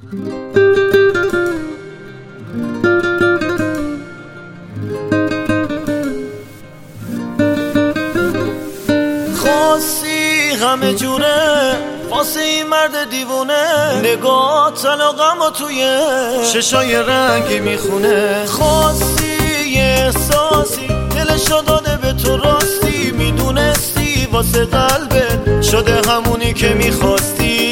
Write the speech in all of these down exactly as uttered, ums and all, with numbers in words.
خواستی همه جوره واسه این مرد دیوونه، نگاه طلاقمو توی چشای رنگی میخونه. خواستی یه احساسی دلشو داده به تو راستی، میدونستی واسه قلبت شده همونی که میخواستی.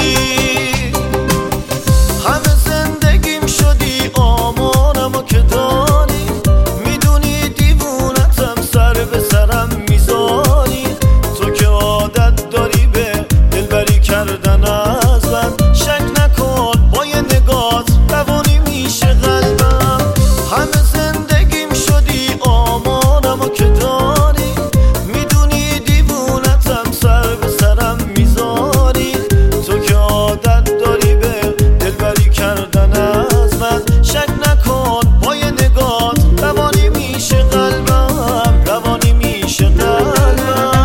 همه زندگیم شدی آمانمو که داری، میدونی دیوونتم سر به سرم میذاری. تو که عادت داری به دلبری کردن از من، شک نکن با یه نگات روانی میشه قلبم. همه زندگیم شدی آمانمو که داری، میدونی دیوونتم سر به سرم میذاری. تو که عادت داری به دلبری کردن از من، شک نکن با یه نگات روانی میشه قلبم، روانی میشه قلبم.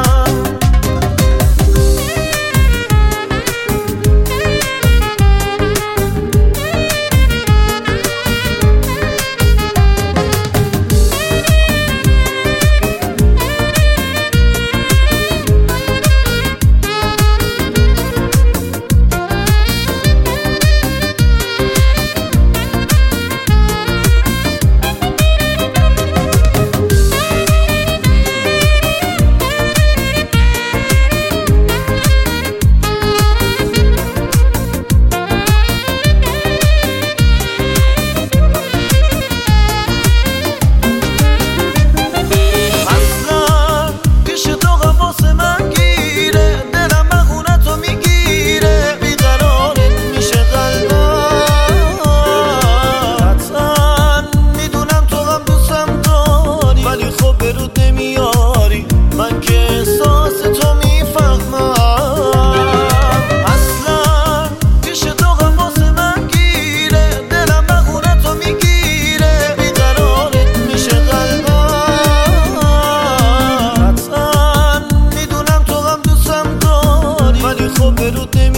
من که احساس تو میفهمم، اصلا پیش تو غم واسه من گیره، دلم بخونه تو میگیره، بیقرارت میشه قلبم. حتما میدونم تو غم دوستم داری، ولی خب برود نمیاری.